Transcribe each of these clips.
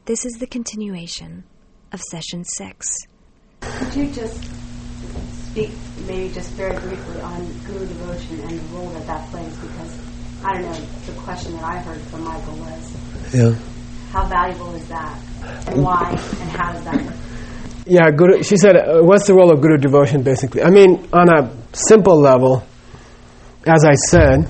This is the continuation of Session 6. Could you just speak maybe just very briefly on Guru devotion and the role that plays? Because, I don't know, the question that I heard from Michael was, how valuable is that? And why? And how does that work? Yeah, Guru, she said, what's the role of Guru devotion, basically? I mean, on a simple level, as I said,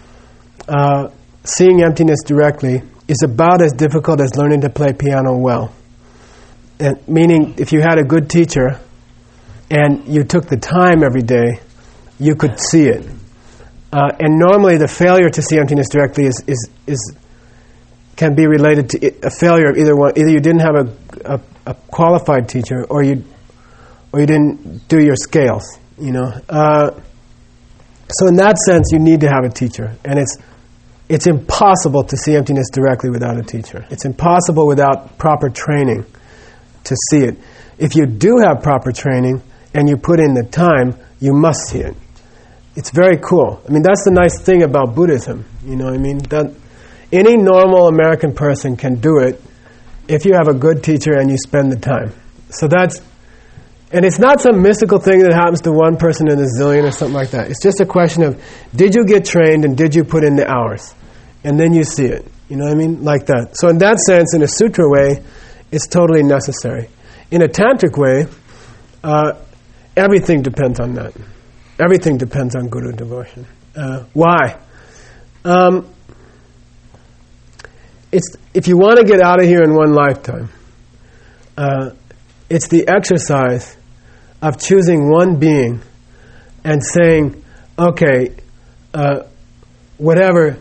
seeing emptiness directly is about as difficult as learning to play piano well. And meaning, if you had a good teacher and you took the time every day, you could see it. And normally, the failure to see emptiness directly can be related to a failure of either one. Either you didn't have a qualified teacher, or you didn't do your scales. You know. So in that sense, you need to have a teacher, and it's impossible to see emptiness directly without a teacher. It's impossible without proper training to see it. If you do have proper training and you put in the time, you must see it. It's very cool. I mean, that's the nice thing about Buddhism. You know what I mean? That any normal American person can do it if you have a good teacher and you spend the time. So and it's not some mystical thing that happens to one person in a zillion or something like that. It's just a question of, did you get trained and did you put in the hours? And then you see it. You know what I mean? Like that. So in that sense, in a sutra way, it's totally necessary. In a tantric way, everything depends on that. Everything depends on Guru devotion. Why? If you want to get out of here in one lifetime, it's the exercise of choosing one being and saying, okay, whatever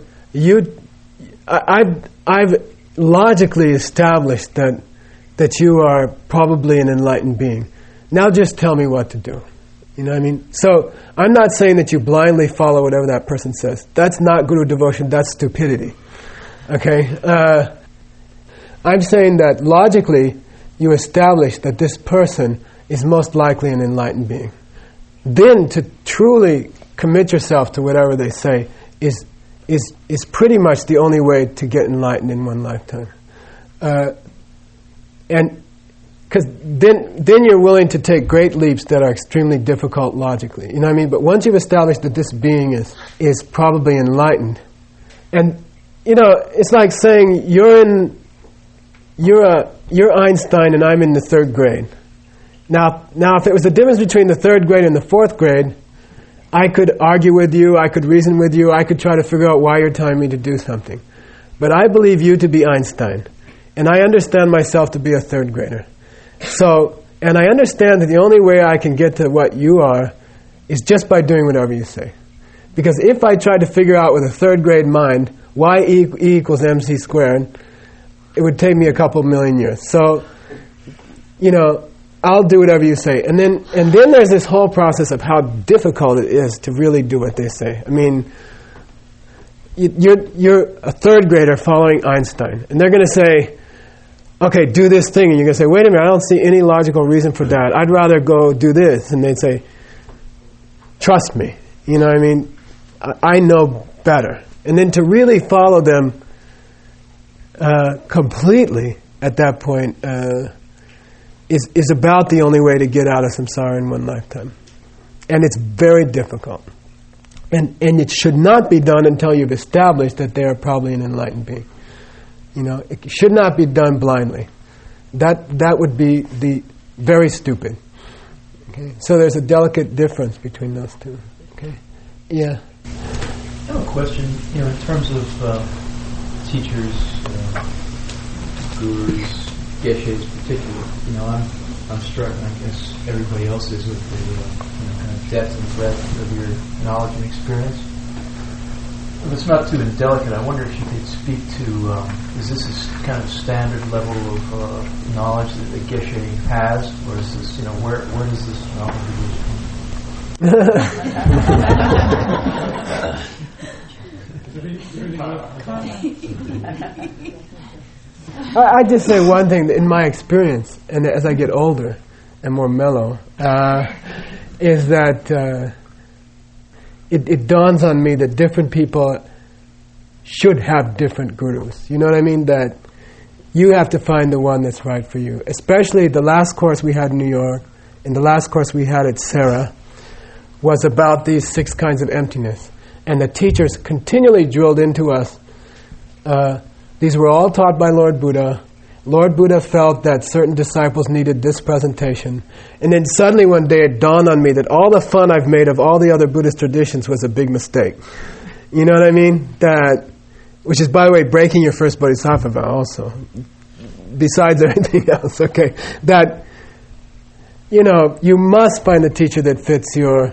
I've logically established that you are probably an enlightened being. Now just tell me what to do. You know what I mean? So I'm not saying that you blindly follow whatever that person says. That's not Guru devotion. That's stupidity. Okay? I'm saying that logically you establish that this person is most likely an enlightened being. Then to truly commit yourself to whatever they say is pretty much the only way to get enlightened in one lifetime. And because then you're willing to take great leaps that are extremely difficult logically. You know what I mean? But once you've established that this being is probably enlightened, and you know, it's like saying you're Einstein and I'm in the third grade. Now, if it was the difference between the third grade and the fourth grade, I could argue with you, I could reason with you, I could try to figure out why you're telling me to do something. But I believe you to be Einstein, and I understand myself to be a third grader. So, and I understand that the only way I can get to what you are is just by doing whatever you say. Because if I tried to figure out with a third grade mind why E equals mc squared, it would take me a couple million years. So, you know, I'll do whatever you say. And then there's this whole process of how difficult it is to really do what they say. I mean, you're a third grader following Einstein, and they're going to say, okay, do this thing. And you're going to say, wait a minute, I don't see any logical reason for that. I'd rather go do this. And they'd say, trust me. You know what I mean? I know better. And then to really follow them completely at that point is about the only way to get out of samsara in one lifetime. And it's very difficult. And it should not be done until you've established that they are probably an enlightened being. You know, it should not be done blindly. That would be very stupid. Okay? So there's a delicate difference between those two. Okay? Yeah. I have a question. You know, in terms of teachers, gurus, geshes, particularly. You know, I'm struck, and I guess everybody else is, with the kind of depth and breadth of your knowledge and experience. If it's not too indelicate, I wonder if you could speak to, is this a kind of standard level of knowledge that the geshe has, or is this, you know, where does this knowledge I just say one thing, in my experience, and as I get older and more mellow, is that it dawns on me that different people should have different gurus. You know what I mean? That you have to find the one that's right for you. Especially the last course we had in New York, and the last course we had at Sarah, was about these 6 kinds of emptiness. And the teachers continually drilled into us. These were all taught by Lord Buddha. Lord Buddha felt that certain disciples needed this presentation. And then suddenly one day it dawned on me that all the fun I've made of all the other Buddhist traditions was a big mistake. You know what I mean? Which is, by the way, breaking your first bodhisattva vow also. Besides everything else, okay. That, you must find a teacher that fits your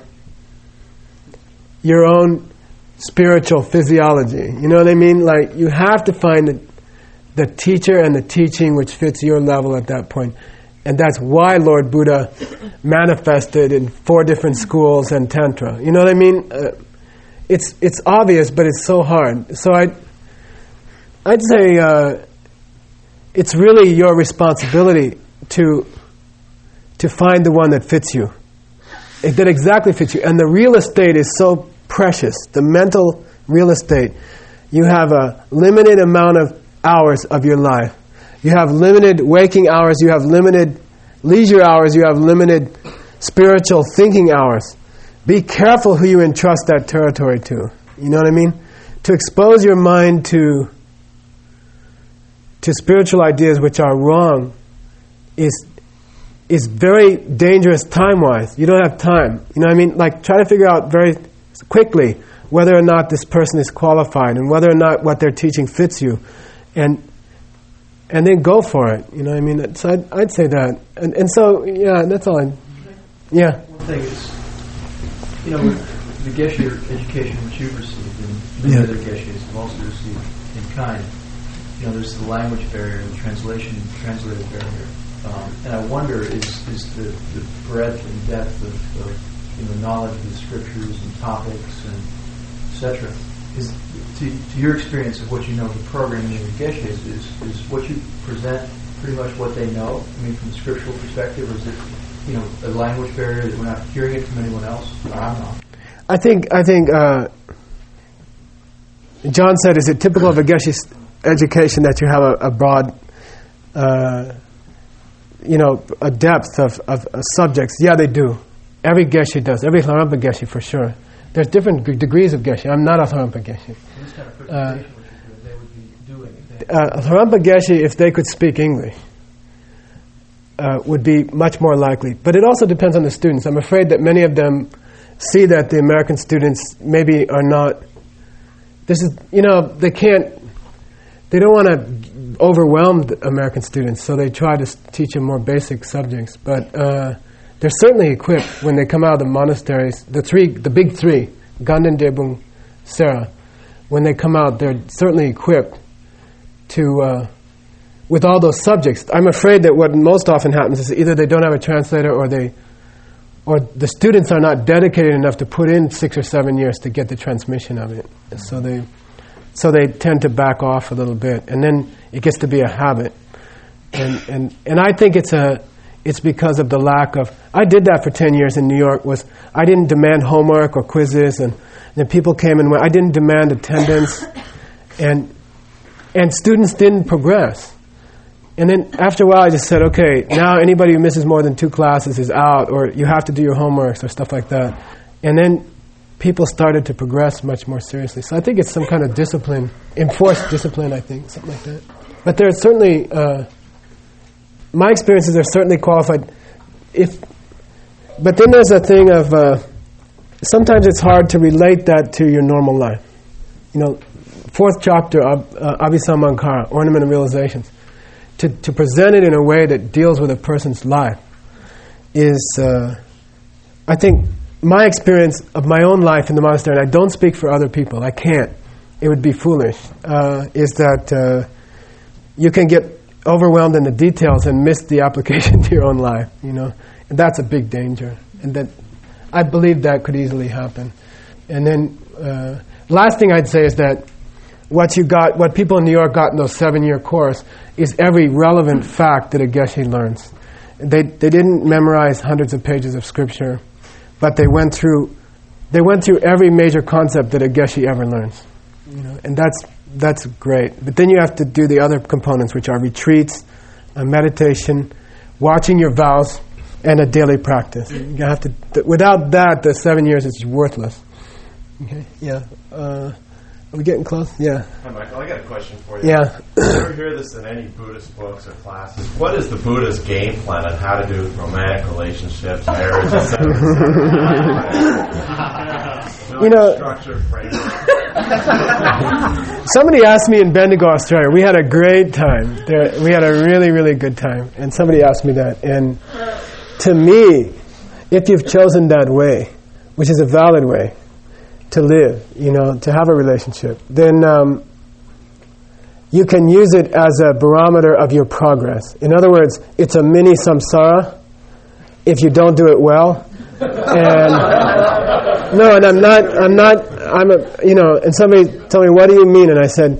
own spiritual physiology. You know what I mean? Like, you have to find the teacher and the teaching which fits your level at that point. And that's why Lord Buddha manifested in 4 different schools and Tantra. You know what I mean? It's obvious, but it's so hard. So I'd say it's really your responsibility to find the one that fits you, that exactly fits you. And the real estate is so precious. The mental real estate. You have a limited amount of hours of your life. You have limited waking hours. You have limited leisure hours. You have limited spiritual thinking hours. Be careful who you entrust that territory to. You know what I mean? To expose your mind to spiritual ideas which are wrong is very dangerous time-wise. You don't have time. You know what I mean? Like, try to figure out very quickly whether or not this person is qualified and whether or not what they're teaching fits you. And then go for it. You know what I mean? So I'd say that. And so, yeah, that's all. Yeah. One thing is, the Geshe education which you've received and many other Geshes have also received in kind, there's the language barrier, the translated barrier. And I wonder, is the breadth and depth of knowledge of the scriptures and topics and etc. Is to your experience of what you know of the programming of the Geshes, is what you present pretty much what they know? I mean, from a scriptural perspective, or is it a language barrier that we're not hearing it from anyone else? Or I'm not. I think John said, is it typical of a Geshe education that you have a broad, a depth of subjects? Yeah, they do. Every Geshe does. Every Larampa Geshe, for sure. There's different degrees of Geshe. I'm not a Larampa Geshe. This kind of presentation, which they would be doing. Larampa Geshe, if they could speak English, would be much more likely. But it also depends on the students. I'm afraid that many of them see that the American students maybe are not. They don't want to overwhelm the American students, so they try to teach them more basic subjects. But they're certainly equipped when they come out of the monasteries. The big three, Ganden, Debung, Sarah, when they come out, they're certainly equipped to with all those subjects. I'm afraid that what most often happens is either they don't have a translator, or the students are not dedicated enough to put in 6 or 7 years to get the transmission of it. So they tend to back off a little bit, and then it gets to be a habit. And I think it's because of the lack of. I did that for 10 years in New York. I didn't demand homework or quizzes, and then people came and went. I didn't demand attendance, and students didn't progress. And then after a while, I just said, okay, now anybody who misses more than 2 classes is out, or you have to do your homeworks or stuff like that. And then people started to progress much more seriously. So I think it's some kind of discipline, enforced discipline, I think, something like that. But there's certainly, my experiences are certainly qualified. But then there's a thing of, sometimes it's hard to relate that to your normal life. 4th chapter of Abhisamankara, Ornament of Realizations. To present it in a way that deals with a person's life is, I think, my experience of my own life in the monastery, and I don't speak for other people, I can't, it would be foolish, is that you can get overwhelmed in the details and miss the application to your own life, and that's a big danger, and that I believe that could easily happen. And then, last thing I'd say is that what people in New York got in those 7-year course is every relevant fact that a Geshe learns. They didn't memorize hundreds of pages of scripture, but they went through every major concept that a Geshe ever learns. And that's great. But then you have to do the other components, which are retreats, meditation, watching your vows, and a daily practice. You have to. Without that, the 7 years is worthless. Okay. Yeah. Are we getting close? Yeah. Hi, Michael. I got a question for you. Yeah. You ever hear this in any Buddhist books or classes? What is the Buddhist game plan on how to do romantic relationships, marriage, etc.? You know, structure, framework. somebody asked me in Bendigo, Australia. We had a great time. We had a really, really good time. And somebody asked me that. And to me, if you've chosen that way, which is a valid way to live, to have a relationship, then you can use it as a barometer of your progress. In other words, it's a mini samsara if you don't do it well. And and somebody told me, what do you mean? And I said,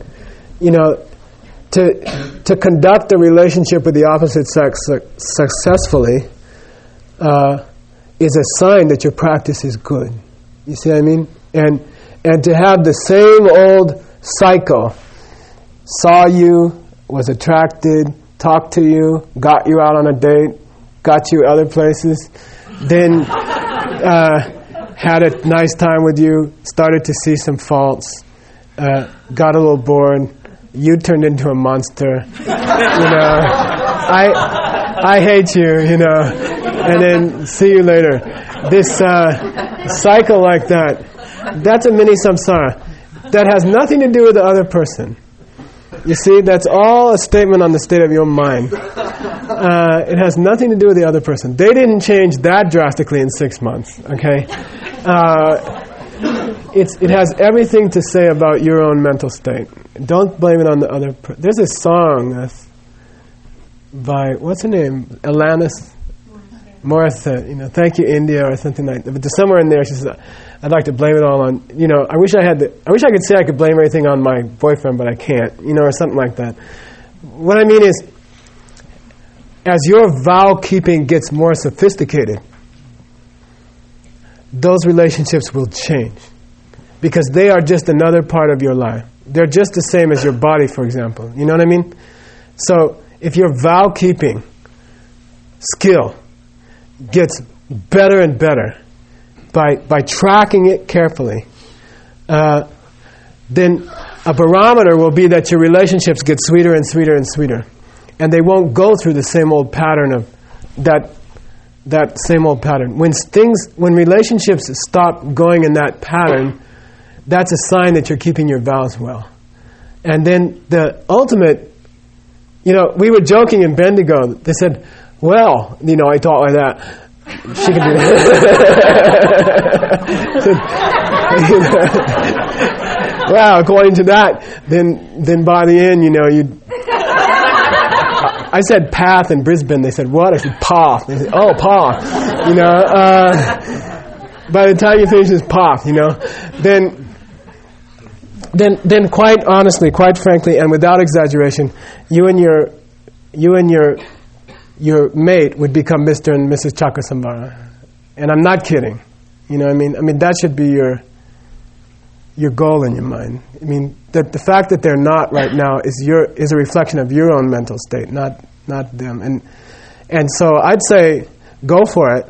to conduct a relationship with the opposite sex successfully is a sign that your practice is good. You see what I mean? And to have the same old cycle, saw you, was attracted, talked to you, got you out on a date, got you other places, then had a nice time with you, started to see some faults, got a little bored, you turned into a monster, I hate you, and then see you later. This cycle like that, that's a mini samsara. That has nothing to do with the other person. You see, that's all a statement on the state of your mind. It has nothing to do with the other person. They didn't change that drastically in 6 months, okay? It has everything to say about your own mental state. Don't blame it on the other person. There's a song by, what's her name? Alanis Morissette, thank you, India, or something like that. But somewhere in there she says, I'd like to blame it all on, I wish I could say I could blame everything on my boyfriend, but I can't, or something like that. What I mean is, as your vow keeping gets more sophisticated, those relationships will change. Because they are just another part of your life. They're just the same as your body, for example. You know what I mean? So, if your vow keeping skill gets better and better by tracking it carefully, then a barometer will be that your relationships get sweeter and sweeter and sweeter. And they won't go through the same old pattern of that same old pattern. When relationships stop going in that pattern, that's a sign that you're keeping your vows well. And then the ultimate, we were joking in Bendigo. They said, well, I thought like that. She can do that. Well, according to that, then by the end, I said path in Brisbane. They said, what? I said path. They said, oh, path. By the time you finish this path, then quite honestly, quite frankly, and without exaggeration, you and your mate would become Mr. and Mrs. Chakrasamvara. And I'm not kidding. I mean that should be your goal in your mind. I mean, that the fact that they're not right now is a reflection of your own mental state, not them. And so I'd say go for it,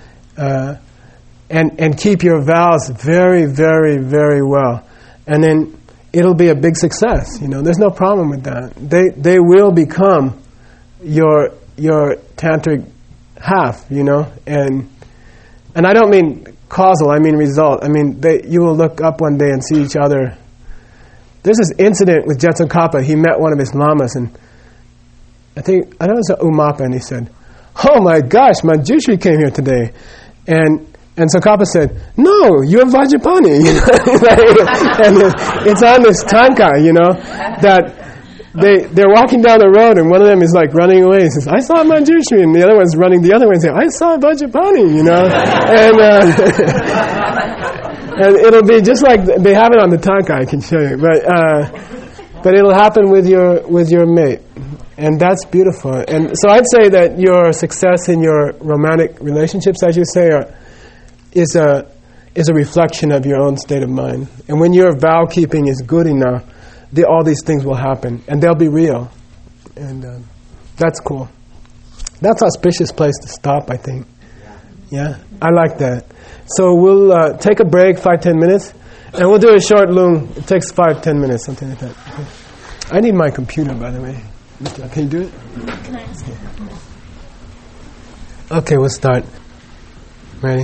and keep your vows very, very, very well, and then it'll be a big success. There's no problem with that. They will become your tantric half. And I don't mean causal, I mean result. I mean, you will look up one day and see each other. There's this incident with Jetsun Kappa. He met one of his lamas, and I know it was Umapa, and he said, oh my gosh, Manjushri came here today. And Tsongkhapa said, no, you're Vajrapani. And it's on this tanka, that they're walking down the road, and one of them is like running away. He says, I saw Manjushri, and the other one's running the other way and saying, I saw Vajrapani, and it'll be just like they have it on the tanka. I can show you, but it'll happen with your mate, and that's beautiful. And so I'd say that your success in your romantic relationships, as you say, is a reflection of your own state of mind. And when your vow keeping is good enough, all these things will happen, and they'll be real. And that's cool. That's an auspicious place to stop, I think. Yeah? I like that. So we'll take a break, 5-10 minutes, and we'll do a short lung. It takes 5-10 minutes, something like that. Okay. I need my computer, by the way. Can you do it? Can I ask you? Okay, we'll start. Ready?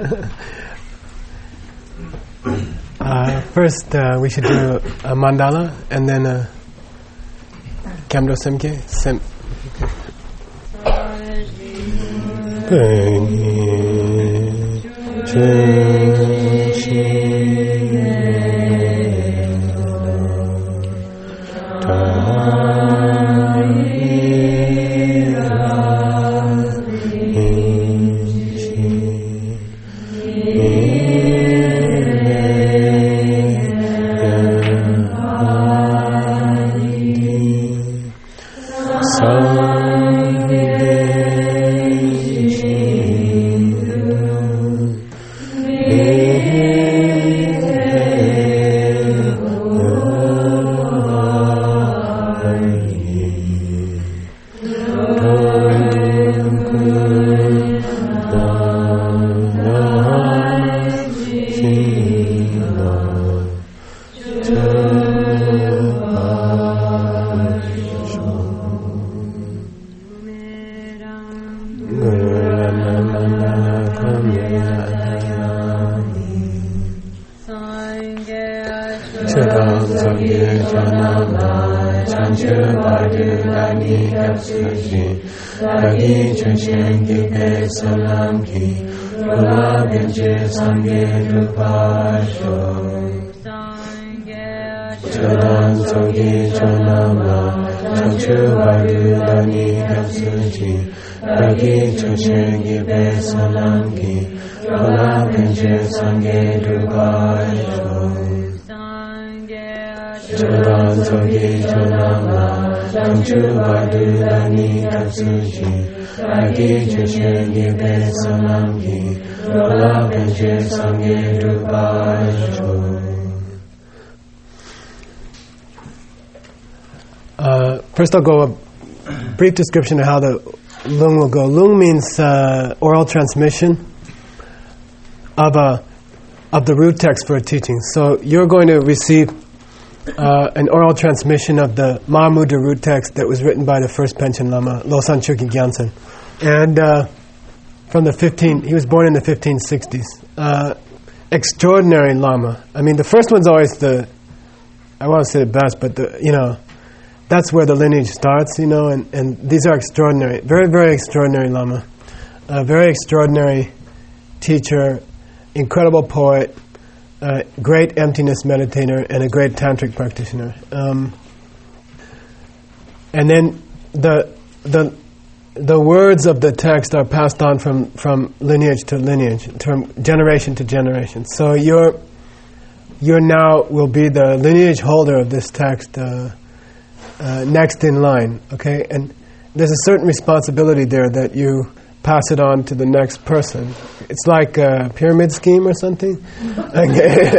First, we should do a mandala, and then a Kyamdo Semke. First I'll go a brief description of how the lung will go. Lung means oral transmission of the root text for a teaching. So you're going to receive an oral transmission of the Mahamudra root text that was written by the first Panchen Lama, Losang Chökyi Gyaltsen. And he was born in the 1560s. Extraordinary Lama. I mean, the first one's always I want to say the best, but that's where the lineage starts, and these are extraordinary, very, very extraordinary Lama. A very extraordinary teacher, incredible poet, great emptiness meditator, and a great tantric practitioner. And then the words of the text are passed on from lineage to lineage, from generation to generation. So you're now will be the lineage holder of this text, next in line, okay? And there's a certain responsibility there that you pass it on to the next person. It's like a pyramid scheme or something. Okay.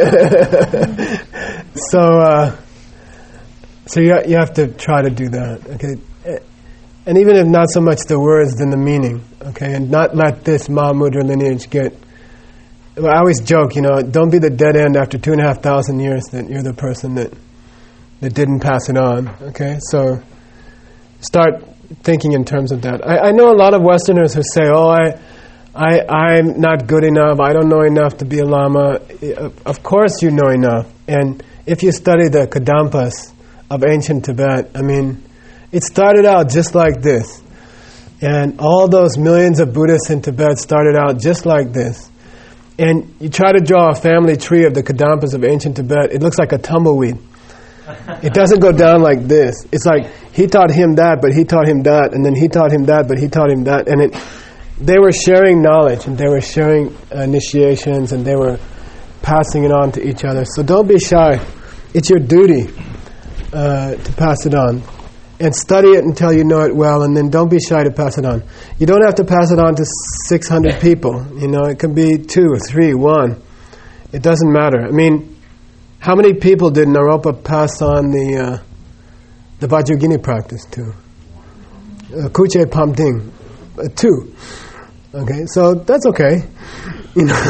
So you have to try to do that, okay? And even if not so much the words, then the meaning, okay? And not let this Mahamudra lineage get... Well, I always joke, don't be the dead end after 2,500 years that you're the person that didn't pass it on, okay? So start thinking in terms of that. I know a lot of Westerners who say, I'm not good enough, I don't know enough to be a Lama. Of course you know enough. And if you study the Kadampas of ancient Tibet, I mean, it started out just like this. And all those millions of Buddhists in Tibet started out just like this. And you try to draw a family tree of the Kadampas of ancient Tibet, it looks like a tumbleweed. It doesn't go down like this. It's like he taught him that, but he taught him that, and then he taught him that, but he taught him that. And they were sharing knowledge, and they were sharing initiations, and they were passing it on to each other. So don't be shy. It's your duty to pass it on. And study it until you know it well, and then don't be shy to pass it on. You don't have to pass it on to 600 people. It can be 2 or 3, 1. It doesn't matter. I mean, How many people did Naropa pass on the Vajragini practice to? Kuche Pamding, 2. Okay, so that's okay. You know,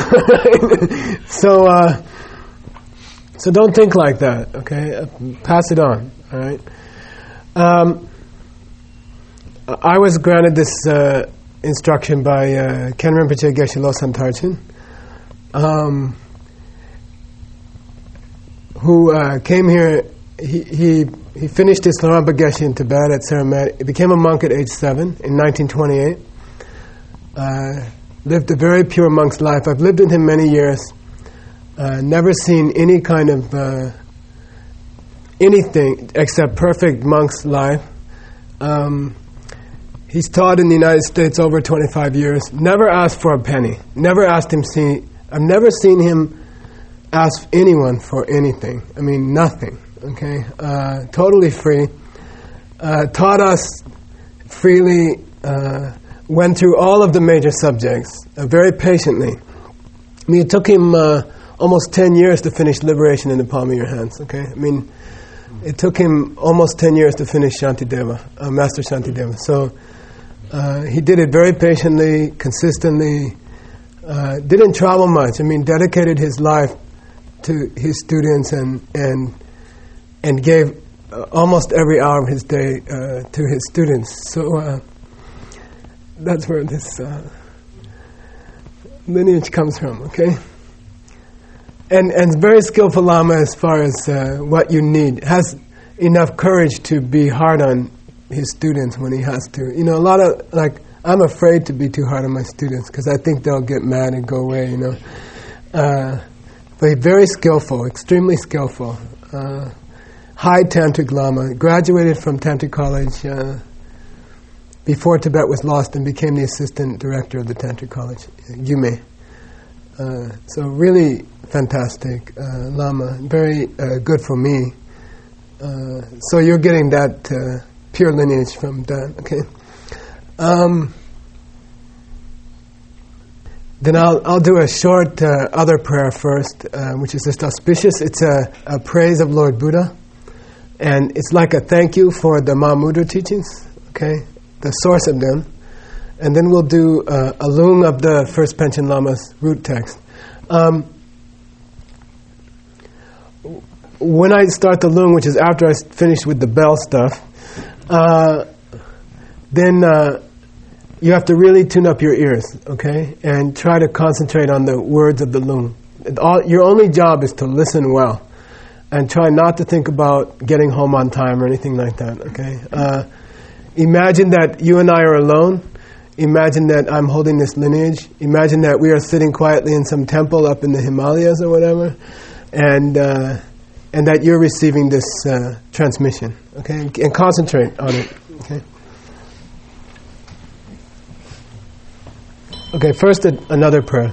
so don't think like that. Okay, pass it on. All right. I was granted this instruction by Ken Rinpoche Geshe Losam Tarchin, who came here. He finished his Larampa Geshe in Tibet at Saramati. He became a monk at age 7 in 1928. Lived a very pure monk's life. I've lived with him many years. Never seen any kind of anything except perfect monk's life. He's taught in the United States over 25 years. Never asked for a penny. Never asked him. I've never seen him ask anyone for anything. I mean, nothing. Okay, totally free. Taught us freely. Went through all of the major subjects very patiently. I mean, it took him almost 10 years to finish Liberation in the Palm of Your Hands. Okay, I mean, it took him almost 10 years to finish Shantideva, Master Shantideva. So he did it very patiently, consistently. Didn't travel much. I mean, dedicated his life to his students and gave almost every hour of his day to his students. So that's where this lineage comes from. Okay, and very skillful Lama as far as what you need. Has enough courage to be hard on his students when he has to. You know, a lot of I'm afraid to be too hard on my students because I think they'll get mad and go away. You know, but he's very skillful, extremely skillful. High Tantric Lama, graduated from Tantric College before Tibet was lost and became the assistant director of the Tantric College, Yume. So really fantastic Lama, very good for me. So you're getting that pure lineage from that, okay? Then I'll do a short other prayer first, which is just auspicious. It's a praise of Lord Buddha. And it's like a thank you for the Mahamudra teachings, okay? The source of them. And then we'll do a lung of the first Panchen Lama's root text. When I start the lung, which is after I finish with the bell stuff, then you have to really tune up your ears, okay? And try to concentrate on the words of the lung. Your only job is to listen well. And try not to think about getting home on time or anything like that, okay? Imagine that you and I are alone. Imagine that I'm holding this lineage. Imagine that we are sitting quietly in some temple up in the Himalayas or whatever, and that you're receiving this transmission, okay? And concentrate on it, okay? Okay, first another prayer.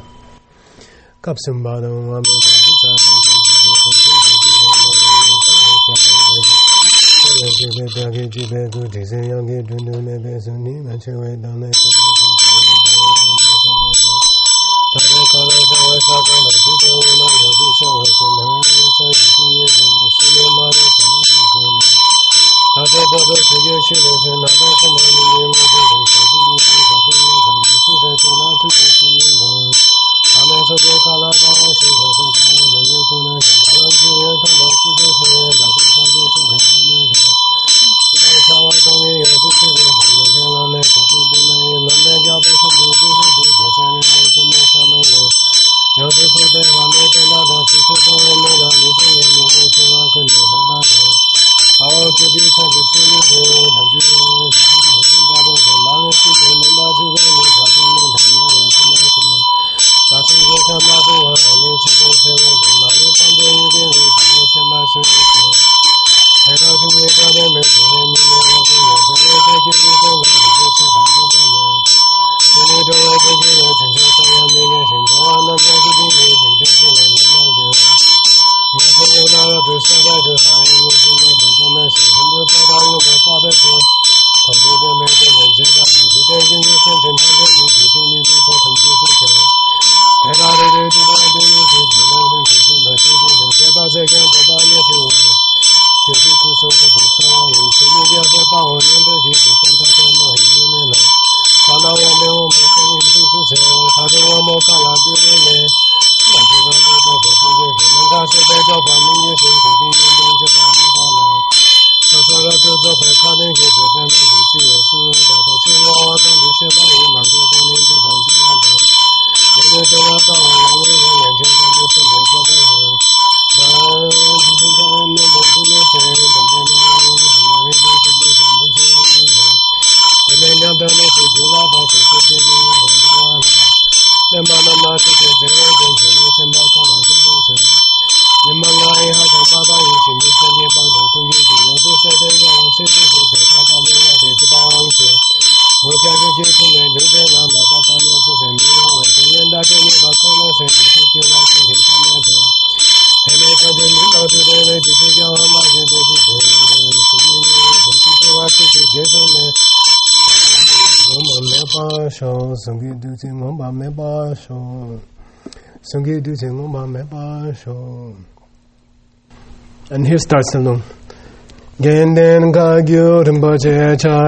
And here starts the long. Genden ga gyu rinpoche cha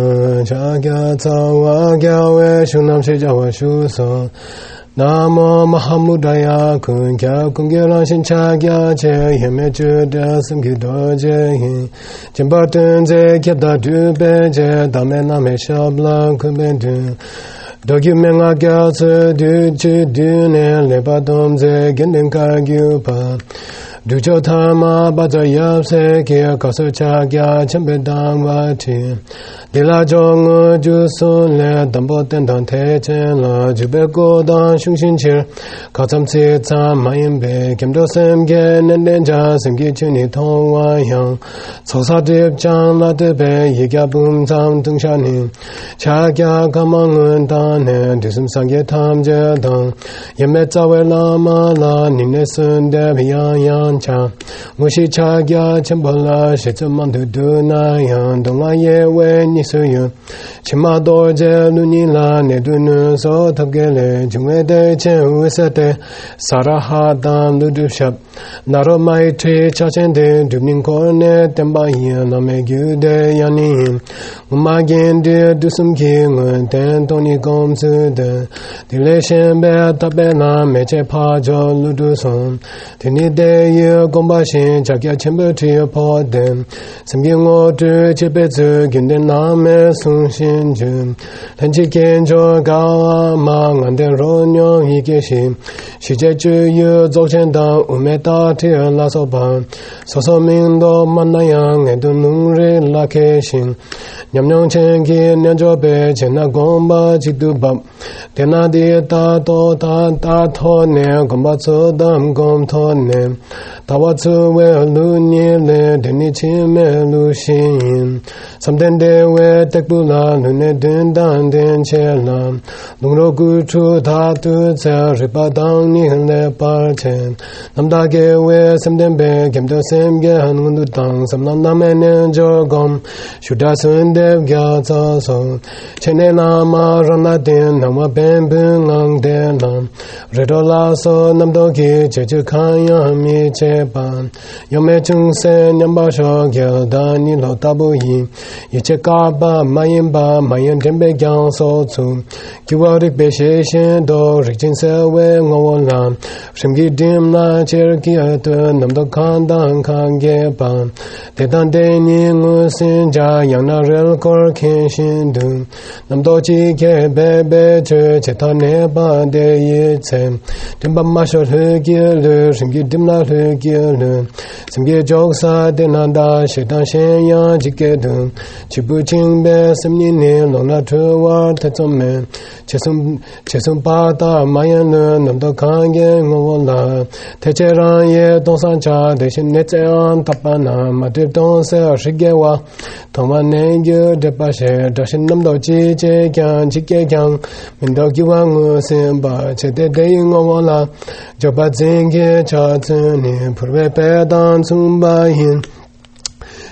kya tsawa kya we shunam she jawa shu so Namo Mahamudaya kun kya kun gyeran shin cha kya che yeme chu de sim ki do je hin jimba tun je kyab da du be je dame na me shabla kun ben du Dogyu menga kya tsu du chu du ne le pa dom je genden ka gyu pa Dujo Tama Baja Yapse Kia Kasu Chagya Chembe Dangwa Ti Dila Jong Ju Sun Le Dambo Tendan Te Chen La Jube Go Dan Shung Shin Chir Katsam Tsi Tsam Mayin Be Kemdo Sem Ge Nenden Ja Sem Ki Chuni Tong Wa Yang Tsosa Dip Chang La De Be Yigya Bum Tsam Tung Sha Ning Chagya Kamang Dan Ne Dusum Sangye Tam Je Dang Yeme Tsawe Lama La Nine Sun De Yang Yang Cha Mushi Chagya Chimbola Shitsuman Tu Du Na Yang Donga Ye We Nisu Yu Chima Dorje Lunila Ne Du Nu So Tabgele Jungwe De Chen Wisate Saraha Dan Ludu Shap Naro Mai Tri Chachen De Dubning Korne Temba Yin Lame Gyu De Yanin Umagin De Dusum King Den Toni Gom Su De Dile Shenbe Tabela Meche Pa Jo Ludu Son Tini De Gomba Shin Chakya Chembe Tri Po Den Samgi Ngo Tu Chipe Tsu Ginde Name Sun Shin Jun Lenchi Kenjo Ga Ma Ngande Ro Nyong Hike Shi Shije Chu Yu Zok Chen Da Ume Ta Ti La So Ba So So Min Do Man Na Yang Edu Nung Ri La Ke Shin Nyam Nyong Chen Ki Nyan Jo Be Chen Na Gomba Chik Du Bab Tena Di Ta To Ta Ta To Ne Gomba Tsu Dam Gom To Ne Tawa Tsu We Lu Ni Le Deni Chi Me Lu Shin Samden De We Tek Bu La Lu Ne Dun Dan Den Che La Lung Ro Gu Chu Ta Tu Tse Ripa Dang Ni Le Par Chen Nam Da Ge We Samden Be Kem Do Sem Ge Han Ngun Du Tang Sam Nam Nam En Jo Gom Shu Da Sun Dev Gya Tsa So Chene La Ma Ran La Den Nam Wa Ben Bun Lang De Lam Re Do La So Nam Do Ki Che Chu Kan Ya Mi Che Pan Yome Chung Se Nyam Ba Sho Gyal Da Ni Lo Tabu Yi Yi Che Ka Ba Mayin Ba Mayin Dembe Gyang So Tsu Kiwa Rik Be She Shin Do Rik Jin Se We Ngo Won La Shim Ki Dim La Cher Ki Tu Nam Do Kan Dan Kan Ge Pan Te Dan De Ni Ngu Sin Ja Yang Na Rel Kor Kin Shin Du Nam Do Chi Ke Be Be Che Che Ta Ne Ba De Yi Tse Dim Ba Ma Shot Hu Ki Lu Shim Ki Dim La Hu Ki Lu Sim Ki Jok Sa De Na Da She Dan Shen Yang Chi Ke Du Chi Bu Ching Be Sim Ni Ni Long La Tu Wa Te Tsum Me Che Sum Pa Ta Ma Yan Lu Nam Do Kan Ge Ngo Wo La Te Che Ran Ye Dong San Cha De Shin Ne Tse An Ta Pa Na Ma Trip Dong Se Shi Ge Wa Tong Ma Ne Gyu De Pa She Da Shin Nam Do Chi Che Kyang Chi Ke Kyang Min Do Ki Wa Ngu Sim Ba Che De De Ngo Wo La Jo Pa Zing Ge Cha Tsun Ni Pur Be Pe Dan Tsum Ba Yin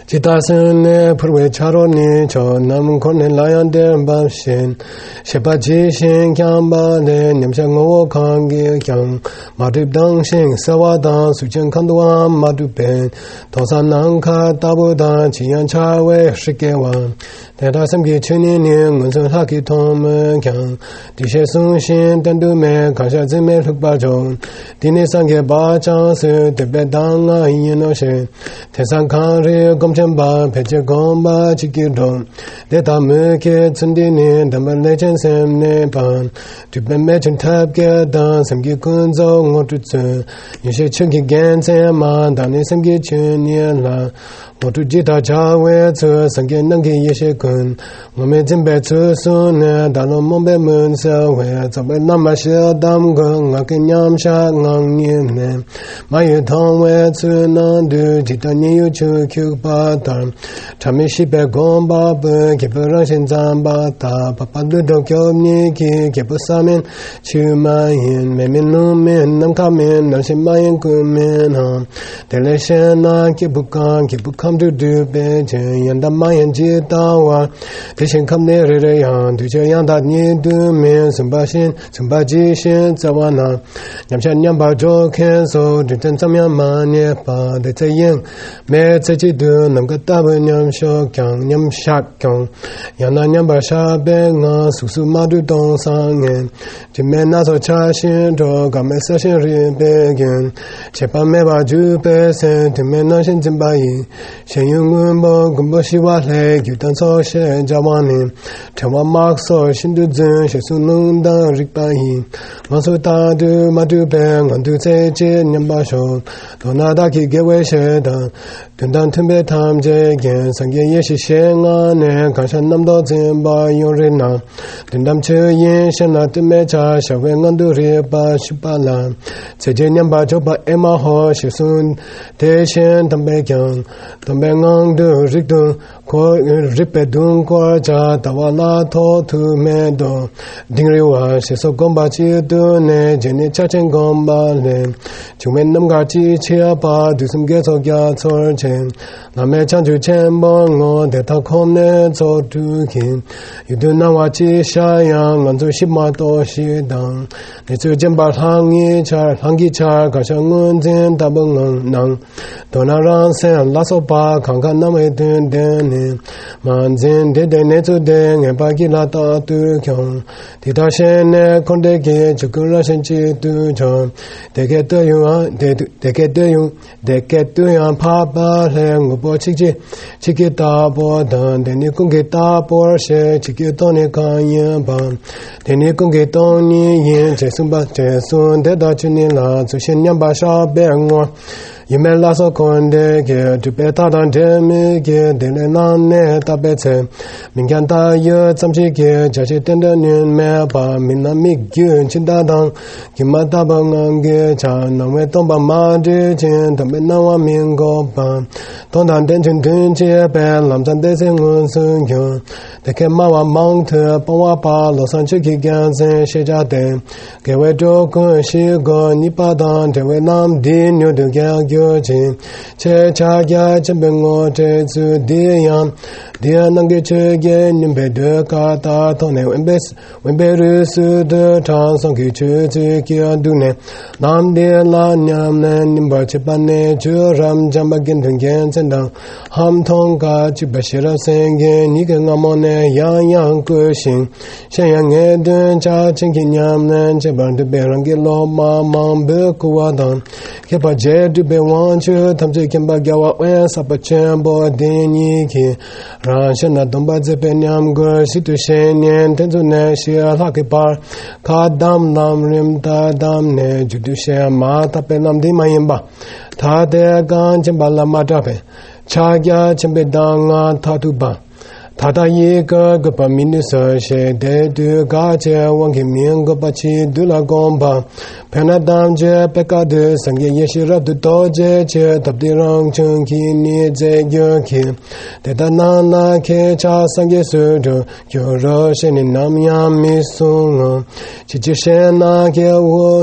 Jitasan Purwe Charoni Cho Nam Kone Lion Derba Shin Shepa Jishin Kyamba Le Nyamshango Kangi Kyang Madub Dang Shing Sawadan Suchin Kanduan Madupen Tosan Nanka Tabudan Chiyan Chawe Shikewan Teta Samgi Chuni Ning Unsun Haki Tom Kyang Dishe Sun Shin Tendu Me Kasha Zime Lukpa Jon Dini Sange Ba Chang Su Tepe Danga Yino Shin Tesan Kanri Gomchamba Peche Gomba Chikidon Deta Muke Tsundini Damba Lechen Sem Nepan Tupe Mechen Tapke Dan Samgi Kunzo Ngotutsu Yishe Chunki Gen Sema Dani Samgi Chunye La Motu Jita Chawe Tsu Sangi Nangi Yishe Kun Ngome Zimbe Tsu Sune Dalo Mombe Mun Sawe Tsobe Namashe Dam Gung Ngake Nyam Sha Ngang Nyim Mayu Tongwe Tsu Nandu Jita Nyu Chu Kyu Pa Tam Chami Shipe Gomba Bu Kipu Rangshin Zamba Ta Papa Ludo Kyo Ni Ki Kipu Samin Chu Mayin Memin Numin Nam Kamin Namshin Mayin Kumin Ham Tele Shena Kipu Kan Kipu Kam Tu Du Be Chen Yanda Mayin Jita Wa Tishin Kam Ne Re Re Yan Tu Che Yanda Ni Du Min Sumba Shin Sumba Ji Shin Tsawana Nyamsha Nyamba Jo Ken So Dinten Samya Ma Nye Pa De Tse Yin Me Tse Chi Du Nam Ka Tabu Nyam Sho Kyang Nyam Shak Kyang Yana Nyamba Sha Be Nga Su Su Ma Du Dong Sang Yen Jime Na So Cha Shin Do Ga Me Sa Shin Ri Be Gyen Che Pa Me Ba Ju Be Sen Jime Na Shin Jin Ba Yi Shen Yung Gun Bo Gun Bo Shi Wa Le Gyu Dan So She Ja Wa Ni Che Wa Mak So Shin Du Zun She Su Nung Dan Rik Ba Yi Nga Su Ta Du Ma Du Be Ngan Du Tse Che Nyam Ba Sho Do Na Da Ki Ge We She Dan Dun Dan Tun Be Tam Je Gen Sang Ge Ye Shi She Nga Ne Kan Shan Nam Do Zin Ba Yung Re Na Dun Dam Che Yin Shen Na Tun Me Cha Sha We Ngan Du Re Ba Shu Ba La Tse Je Nyam Ba Jo Ba E Ma Ho She Sun Te Shen Tam Be Kyang Tam Be Ngang Du Rik Du Ko Rik Pe Dung Kwa Cha Ta Wa La To Tu Me Do Ding Re Wa She So Gom Ba Chi Du Ne Je Ne Cha Chen Gom Ba Le Chu Me Nam Ga Chi Che Ba Du Sum Ge So Gya Chor Chen Na Me Chang Chu Chen Bo Ngo De Ta Khom Ne So Tu Kin Yu Du Na Wa Chi Sha Yang Ngan Zu Shib Ma To Shi Dang Ne Zu Jen Ba Hang Yi Char Hang Gi Char Ka Sha Ngun Zin Ta Bung Ngang Nang Do Na Rang Sen La So Pa Kang Ka Nam E Dun Den Ni Man Zin De De Ne Zu De Nge Pa Ki La Ta Tu Kyong Di Ta Shen Ne Kon De Ge Chu Ku Ra Shen Chi Tu Chong De Ke Tu Yung De Ke Tu Yung De Ke Tu Yung Pa Ba Le Ngu Po Chik Chi Chik Ki Ta Po Dan De Ni Kung Ki Ta Po She Chik Ki To Ni Ka Yin Ba De Ni Kung Ki To Ni Yin Che Sun Ba Che Sun De Da Chu Ni La Zu Shen Nyam Ba Sha Be Ngo Yime La So Kon De Ge Tu Pe Ta Dan De Mi Ge De Le Nan Ne Ta Pe Tse Min Kyan Ta Ye Tsam Chi Ge Cha Chi Ten De Nin Me Ba Min Na Mi Gyun Chin Da Dang Ki Ma Ta Ba Ngang Ge Cha Nang We Tong Ba Ma De Chin Tam Pe Na Wa Min Go Ba Tong Dan Den Chun Dun Che Pe Lam Chan De Se Ngun Sun Gyun De Ke Ma Wa Mang Te Pa Wa Pa Lo San Chi Ki Gyan Sen She Ja De Ge We Jo Kun Shi Go Ni Pa Dan De We Nam Di Nyu Du Gya Gyo Chin Che Cha Gya Chen Pe Ngo Te Tsu Di Yang Dia Nang Ge Che Ge Nyum Pe De Ka Ta Tong Ne Wen Pe Ru Su De Tang Song Ki Chu Tsu Kia Du Ne Nam De La Nyam Ne Nim Ba Che Pa Ne Chu Ram Jam Ba Gin Tun Gen Chen Dang Ham Tong Ka Chu Ba Shi Ra Sen Gen Ni Ge Nga Mo Ne Yang Yang Ku Shin Shen Yang Nge Dun Cha Chen Ki Nyam Ne Che Ban De Be Rang Ge Lo Ma Mang Be Ku Wa Dang Ke Pa Je Du Be Wan Chu Tam Che Kem Ba Gya Wa Wen Sa Pa Chen Bo Din Yi Ki Ran Shen Na Dong Ba Ze Pe Nyam Gu Si Tu Shen Yen Ten Zu Ne Shi La Ki Par Ka Dam Lam Rim Ta Dam Ne Ju Du Shen Ma Ta Pe Nam Di Ma Yin Ba Ta De Gan Chen Ba La Ma Ta Pe Cha Gya Chen Pe Dang Nga Ta Tu Ba Tata Yi Ge Ge Pa Min Du Se She De Du Ga Che Wang Ki Min Ge Pa Chi Du La Gong Ba Pe Na Dam Je Pe Ka De Sang Ge Ye Shi Ra Du Do Je Che Tab Di Rang Chung Ki Ni Je Gyo Ki De Da Na Na Ke Cha Sang Ge Su Du Gyo Ro She Ni Nam Yam Mi Sung Chi Chi She Na Ke Wo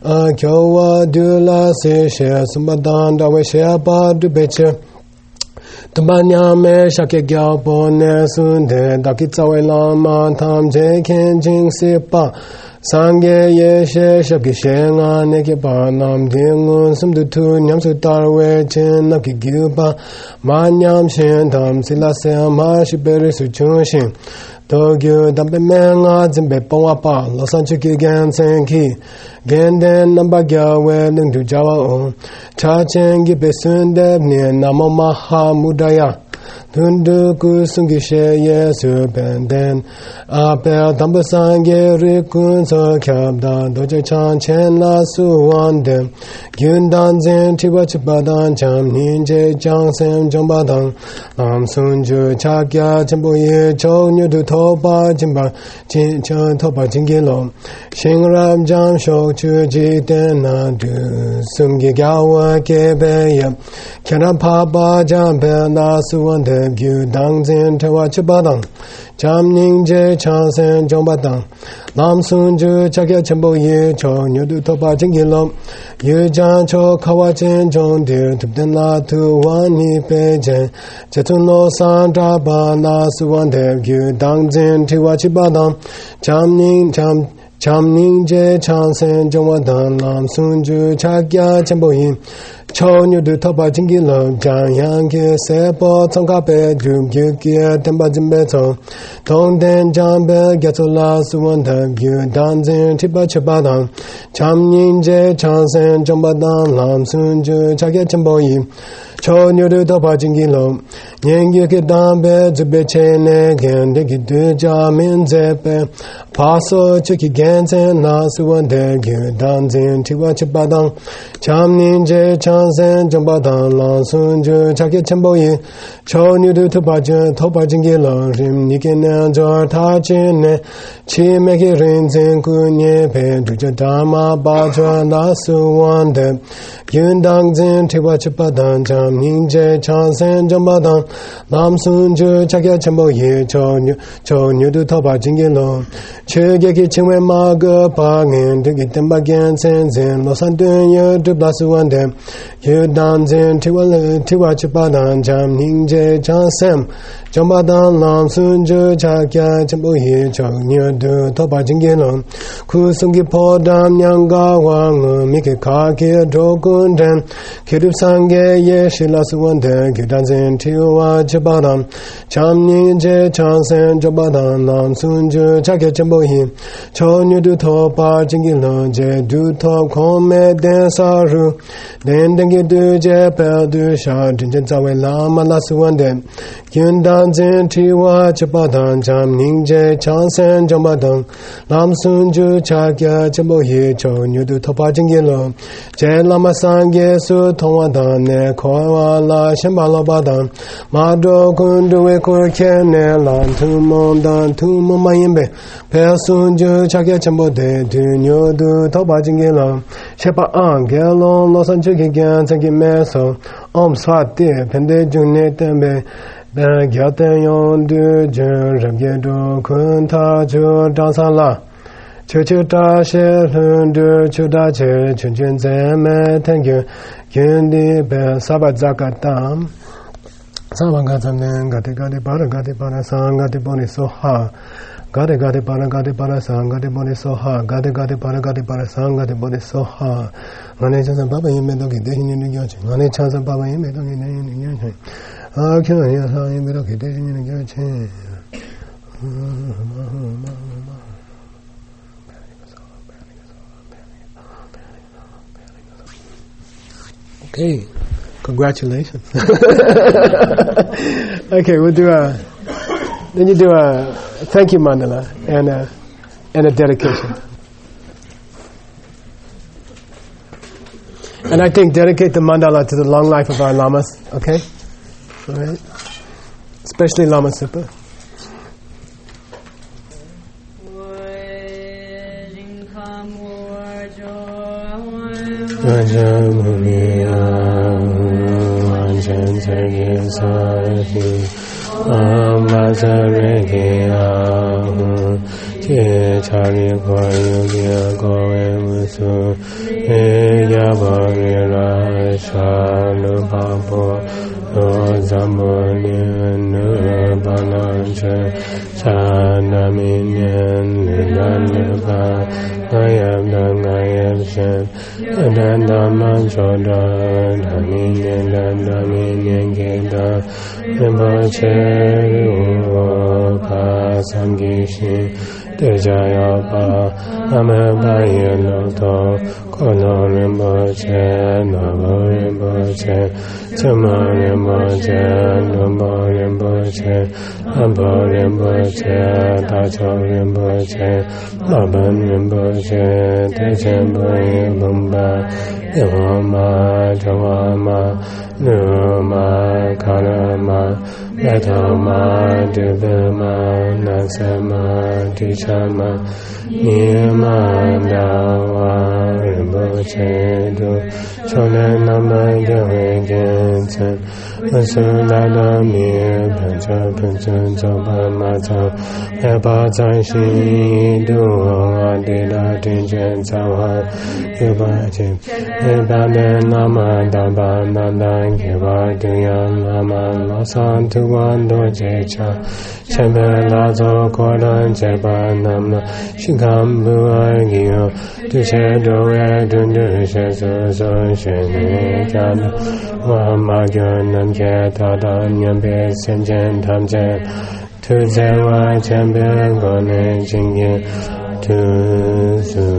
Kyo Wa Du La Se She Sum Ba Dan Da We She Pa Du Be Che Tabanyame Shakya Pone Sunde Dakitsawe Lama Tam Jekin Jing Sipa Sangye Yeshe Shakishenga Nekipa Nam Dingun Sumdutu Nyamsu Tarwe Chin Nakigyupa Manyam Shin Tam Silase Mashiberi Suchushin Tokyo Dampe Menga Zimbe Pawapa Losan Chuki Gan Senki Genden Nambagya Weling to Jawa O Chachen Gipe Sundeb Ni Namo Maha Mudaya Tundu Kusungishe Yesu Benden Apel Dambasange Rikun So Kyabda Doje Chan Chen La Suwandem Gyundan Zen Tiwa Chibadan Cham Ninje Chang Sem Jombadan Lam Sunju Chakya Chamboye Chou Nyudu Topa Jimba Chin Chan Topa Jingilo Shingram Jam Shou Chu Jiten Du Sungi Gawa Kebeya Kera Papa Jam Pe La Suwandem Gyu Dang Zen Tewa Chibadang Cham Ning Je Chang Sen Jombadang Lam Sun Ju Chakya Chambo Ye Cho Nyudu Topa Jingilom Yu Jan Cho Kawa Chen Jong Dir Tupden La Tu Wan Ni Pe Jen Chetun No San Tra Ba La Suwan Dev Gyu Dang Zen Tewa Chibadang Cham Ning Je Chang Sen Jombadang Lam Sun Ju Chakya Chambo Ye Cho Nyudu Topa Jingilom Jang Yang Ki Sepo Tsongka Pe Drum Gyu Kia Tempa Jimbe Tsong Tong Den Jang Be Gyatso La Suwan Dev Gyu Dan Zen Tipa Chibadang Cham Ning Je Chang Sen Jombadang Lam Sun Ju Chakya Chambo Yi Cho Nyudu Topa Jingilom Nyeng Gyu Ki Dan Be Zube Che Ne Gen Deki Du Ja Min Ze Pe Paso Chuki Gen Zen La Suwan Dev Gyu Dan Zen Tipa Chibadang Cham Ning Je Chang Sen Jombadang Lam Sun Ju Chakya Chambo Yi Cho Nyudu Topa Jingilom Rim Nikin Nan Jor Ta Chin Ne Chi Meki Rin Zen Ku Nye Pe Duja Dhamma Ba Jor La Suwan Dev Yun Dang Zen Tipa Chibadang Cham Ning Je Chang Sen Jombadang Lam Sun Ju Chakya Chambo Yi Cho Nyudu Topa Jingilom Che Geki Chingwe Ma Ge Pa Ngin Diki Tempa Gen Sen Zen Lo San Dun Yu Dubla Suwan Dev Yu Dan Zen Tiwa Chibadang Cham Ning Je Chang Sen Jombadang Lam Sun Ju Chakya Chambo Yi Cho Nyudu Topa Jingilom Ku Sungi Po Dam Nyang Ga Wang Miki Ka Ki Do Kun Den Kirup Sangye Ye Shila Suwan Dev Yu Dan Zen Tiwa Chibadang Cham Ning Je Chang Sen Jombadang Lam Sun Ju Chakya Chambo Yi Cho Nyudu Topa Jingilom Je Du Top Kong Me Den Saru Den Dengi Du Je Pel Du Sha Dunjen Zawe Lama La Suwan Dev Yun Dan Zen Tiwa Chibadang Cham Ning Je Chang Sen Jombadang Lam Sun Ju Chakya Chambo Yi Cho Nyudu Topa Jingilom Je Lama Sangye Su Tongwa Dan Ne Kwa La Shenpa Lo Badang Ma Do Kun Duwe Kur Ken Ne Lan Tu Mon Dan Tu Mon Ma Yinbe Pe Sun Ju Chakya Chambo De Du Nyudu Topa Jingilom Shepa An Gelon Lo San Chuki Gan Senki Me So Om Swati Pende June Tembe Ben Gyaten Yon Du Jun Rabye Do Kun Ta Ju Dan San La Chu Chu Ta She Lun Du Chu Da Che Chun Chun Zen Me Ten Gyun Gyun Di Ben Sabat Zakat Tam Sama Gatsam Den Gati Para Sang Gati Boni Soha Gati Para Sang Gati Boni Soha Gati Para Sang Gati Boni Soha Ngane Chansan Papa Yime Doki Dehin Yin Gyoche Ngane Chansan Papa Yime Doki Dehin Yin Gyoche Akyon Yasa Yime Doki Dehin Yin Gyoche Okay, congratulations. Okay, we'll do then you do a thank you mandala and a dedication. And I think dedicate the mandala to the long life of our lamas, okay? All right? Especially Lama Supa. Zamonian Balanche Sanaminian Naneva Ayam Dangayam Shen Dandaman Jodan Daminian Dandaminian Geda Rimbache Rupa Samgishin Dejayapa Amabaya Loto Kono Rimbache Nava Rimbache Chama Rimbache Namba Rimbache Amba Rimbache Tacho Rimbache Laban Rimbache Techamba Bumba Yavama Javama Numa Karama Yatama Divama Nasama Tichama Nima Dawa Rimbache Du Cholanama Yahagansan Asulada Mir Pancha Pancha Japa Mata Yapa Zanshi Duwa Dida Tinjan Sawa Yubajim Yubane Nama Daba Nandan Kiva Duyam Nama Losan Tuwan Dojecha Chembe Lazo Kodan Jeba Namna Shikam Buagiyo Tushe Doe Dundu Shesu Shene Jana Wamagyan Namke Tadan Yambe Senjen Tamje Tuzewa Chembe Gone Jingye Tuzu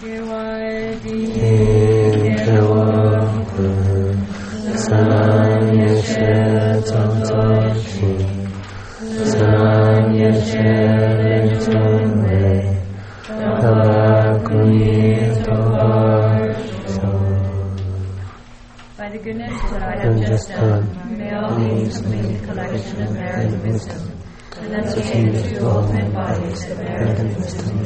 By the goodness that I have just done, may all beings complete the collection of merit and wisdom, and thus attain the two ultimate bodies of merit and wisdom.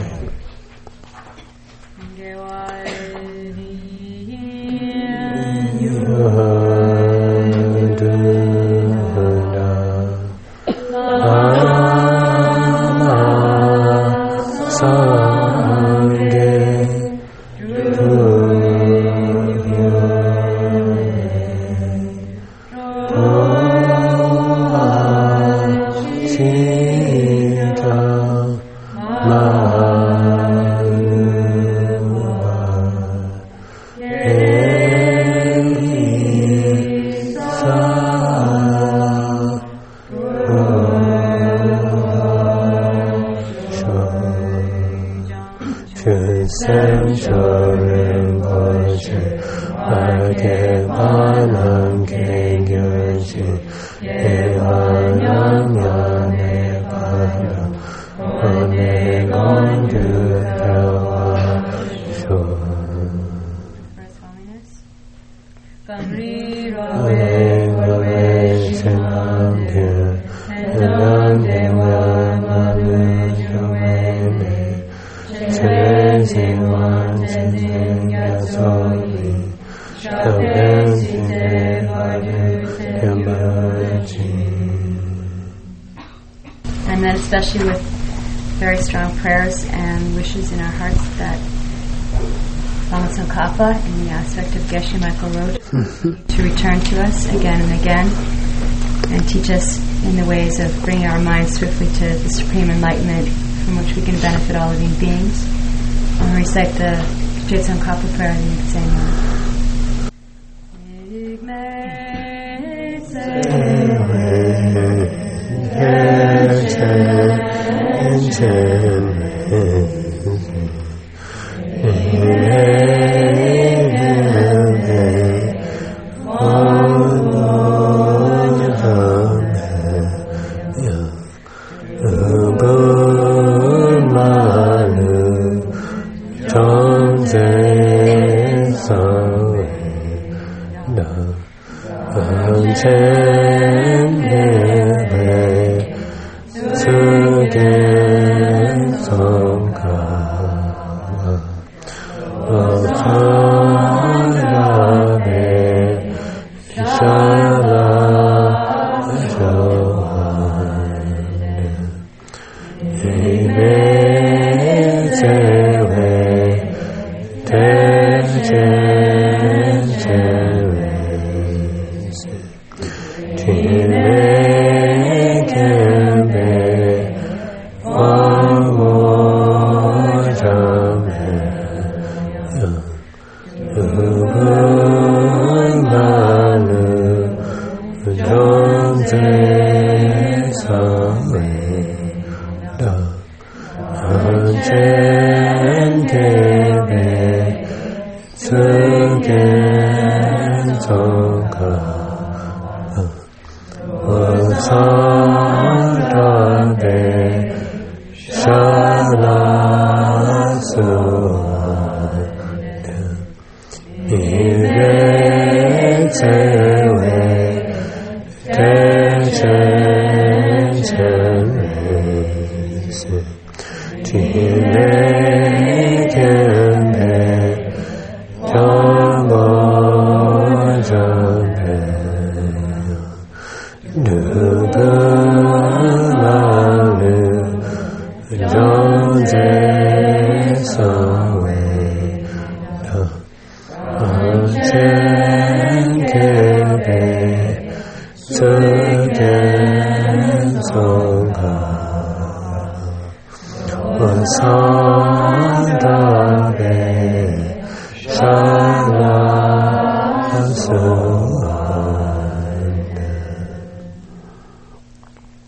And then especially with very strong prayers and wishes in our hearts that Lama Tsongkhapa, in the aspect of Geshe Michael Roach, to return to us again and again and teach us in the ways of bringing our minds swiftly to the supreme enlightenment from which we can benefit all living beings. And recite the Geshe Tsongkhapa prayer in the same way.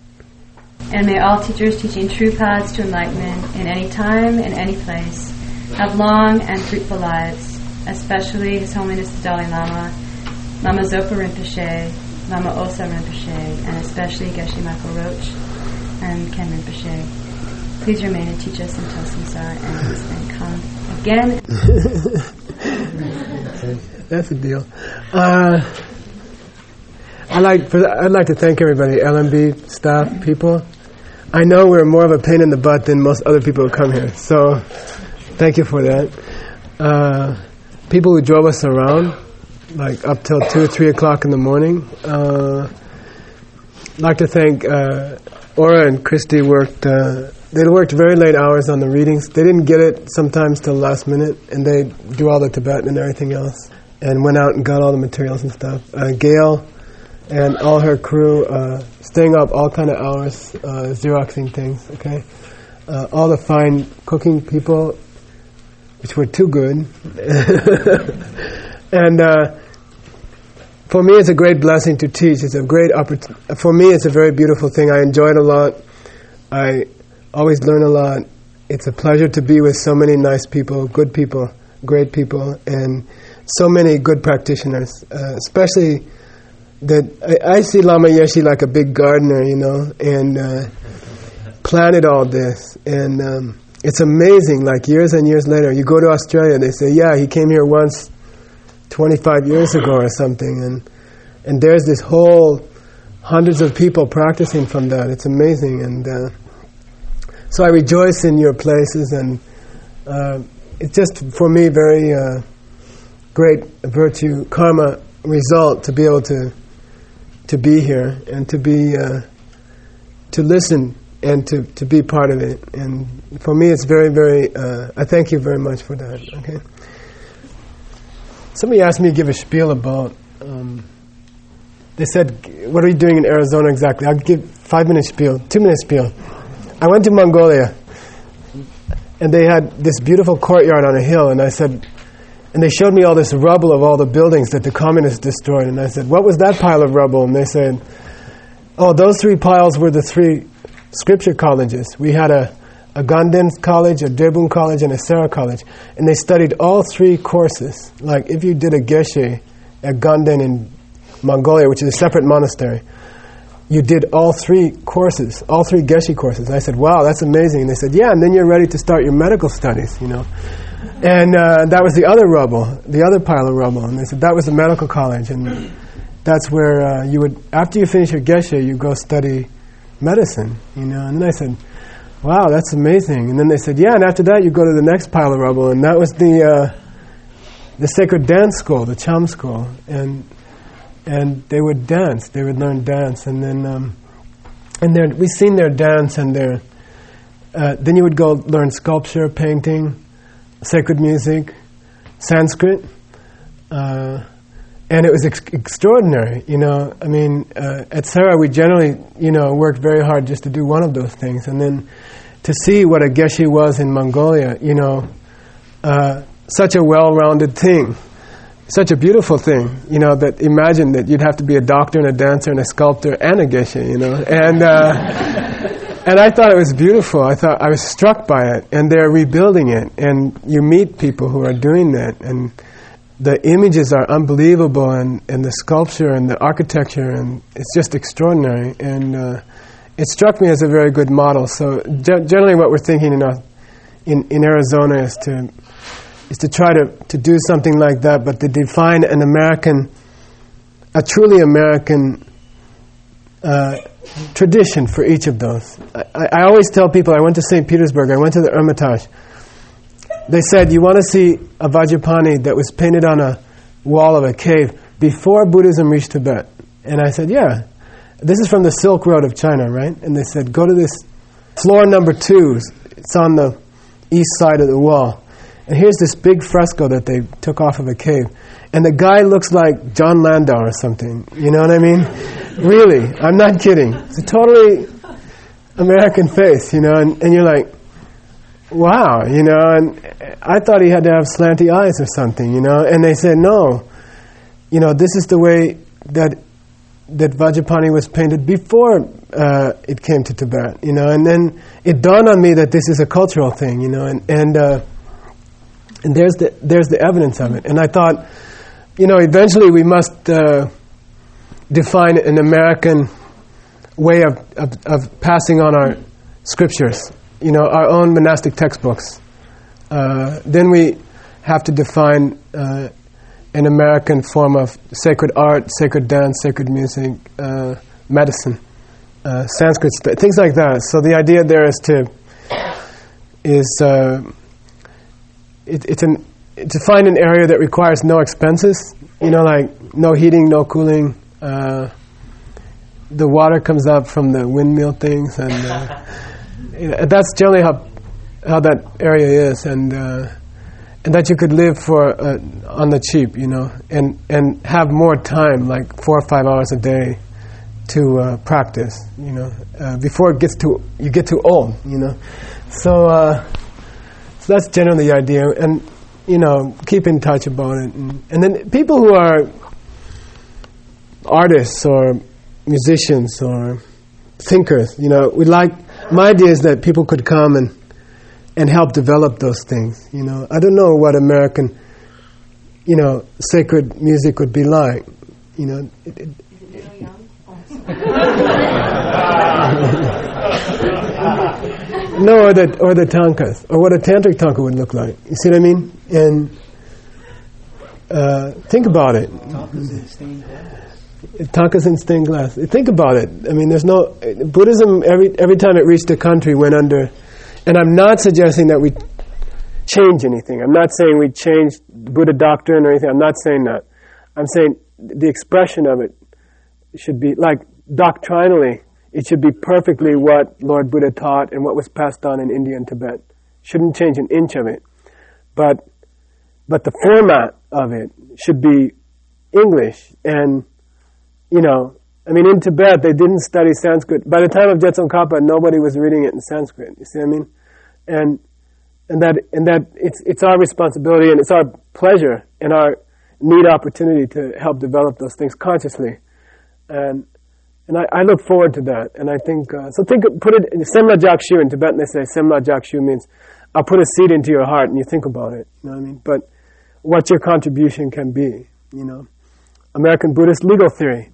And may all teachers teaching true paths to enlightenment in any time, in any place, have long and fruitful lives, especially His Holiness the Dalai Lama, Lama Zopa Rinpoche, Lama Osa Rinpoche, and especially Geshe Michael Roach and Ken Rinpoche. Please remain and teach us until samsara ends, and come again. That's a deal. I'd like to thank everybody, LMB staff, people. I know we're more of a pain in the butt than most other people who come here, so thank you for that. People who drove us around, like up till 2 or 3 o'clock in the morning. I'd like to thank Ora and Christy they worked very late hours on the readings. They didn't get it sometimes till last minute, and they do all the Tibetan and everything else, and went out and got all the materials and stuff. Gail and all her crew staying up all kind of hours, Xeroxing things, okay? All the fine cooking people, which were too good. And for me, it's a great blessing to teach. It's a great opportunity. For me, it's a very beautiful thing. I enjoy it a lot. I always learn a lot. It's a pleasure to be with so many nice people, good people, great people, and so many good practitioners. Especially that I see Lama Yeshe like a big gardener, and planted all this. And it's amazing, like years and years later, you go to Australia, they say, yeah, he came here once 25 years ago or something, and there's this whole hundreds of people practicing from that. It's amazing, and so I rejoice in your places, and it's just for me very great virtue karma result to be able to be here and to be to listen and to be part of it. And for me, it's very, very. I thank you very much for that. Okay. Somebody asked me to give a spiel about. They said, "What are you doing in Arizona exactly?" I'll give 5-minute spiel, 2-minute spiel. I went to Mongolia, and they had this beautiful courtyard on a hill, and I said, and they showed me all this rubble of all the buildings that the communists destroyed, and I said, "What was that pile of rubble?" And they said, "Oh, those 3 piles were the 3 scripture colleges. We had a Ganden college, a Drebun college, and a Sera college, and they studied all 3 courses. Like if you did a geshe at Ganden in Mongolia, which is a separate monastery, you did all 3 courses, all 3 geshe courses." And I said, "Wow, that's amazing." And they said, "Yeah, and then you're ready to start your medical studies, And that was the other rubble, the other pile of rubble. And they said that was the medical college, and that's where you would, after you finish your geshe, you go study medicine, And then I said, "Wow, that's amazing." And then they said, "Yeah, and after that you go to the next pile of rubble," and that was the sacred dance school, the Cham school, and they would dance, they would learn dance, and then we've seen their dance, and then you would go learn sculpture, painting, sacred music, Sanskrit, and it was extraordinary, I mean, at Sera we generally, worked very hard just to do one of those things, and then to see what a geshe was in Mongolia, such a well-rounded thing, such a beautiful thing, that imagine that you'd have to be a doctor and a dancer and a sculptor and a geshe, and I thought it was beautiful. I was struck by it, and they're rebuilding it, and you meet people who are doing that, and the images are unbelievable, and the sculpture and the architecture, and it's just extraordinary, and it struck me as a very good model. So generally what we're thinking in Arizona is to try to do something like that, but to define a truly American tradition for each of those. I always tell people, I went to St. Petersburg, I went to the Hermitage. They said, "You want to see a Vajrapani that was painted on a wall of a cave before Buddhism reached Tibet?" And I said, "Yeah. This is from the Silk Road of China, right?" And they said, "Go to this floor number 2. It's on the east side of the wall. And here's this big fresco that they took off of a cave. And the guy looks like John Landau or something. You know what I mean? Really. I'm not kidding. It's a totally American face, and you're like, wow, and I thought he had to have slanty eyes or something, And they said, no, this is the way that Vajrapani was painted before it came to Tibet, And then it dawned on me that this is a cultural thing, And there's the evidence of it. And I thought, eventually we must define an American way of passing on our scriptures, our own monastic textbooks. Then we have to define an American form of sacred art, sacred dance, sacred music, medicine, Sanskrit, things like that. So the idea there is to find an area that requires no expenses, like no heating, no cooling. The water comes up from the windmill things, and that's generally how that area is, and that you could live on the cheap, and have more time, like 4 or 5 hours a day, to practice, before you get too old, So that's generally the idea, and keep in touch about it, and then people who are artists or musicians or thinkers, my idea is that people could come and help develop those things. I don't know what American, sacred music would be like. Is it really young? No, or the tankas, or what a tantric tanka would look like. You see what I mean? And think about it. Tankas in stained glass. Think about it. I mean, there's no Buddhism. Every time it reached the country, went under. And I'm not suggesting that we change anything. I'm not saying we change Buddha doctrine or anything. I'm not saying that. I'm saying the expression of it should be, like, doctrinally, it should be perfectly what Lord Buddha taught and what was passed on in India and Tibet. Shouldn't change an inch of it. But the format of it should be English. And, in Tibet, they didn't study Sanskrit. By the time of Je Tsongkhapa, nobody was reading it in Sanskrit. You see what I mean? And that it's our responsibility and it's our pleasure and our neat opportunity to help develop those things consciously. And I look forward to that. And I think, put it in Semla Jakshu. In Tibetan they say Semla Jakshu means I'll put a seed into your heart and you think about it. You know what I mean? But what your contribution can be, American Buddhist legal theory.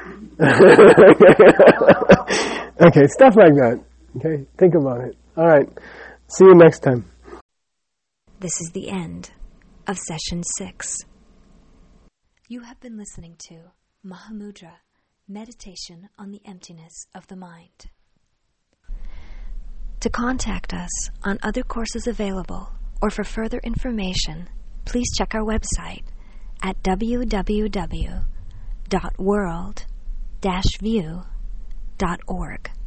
Okay, stuff like that. Okay, think about it. All right, see you next time. This is the end of Session 6. You have been listening to Mahamudra, Meditation on the Emptiness of the Mind. To contact us on other courses available or for further information, please check our website at www.world-view.org.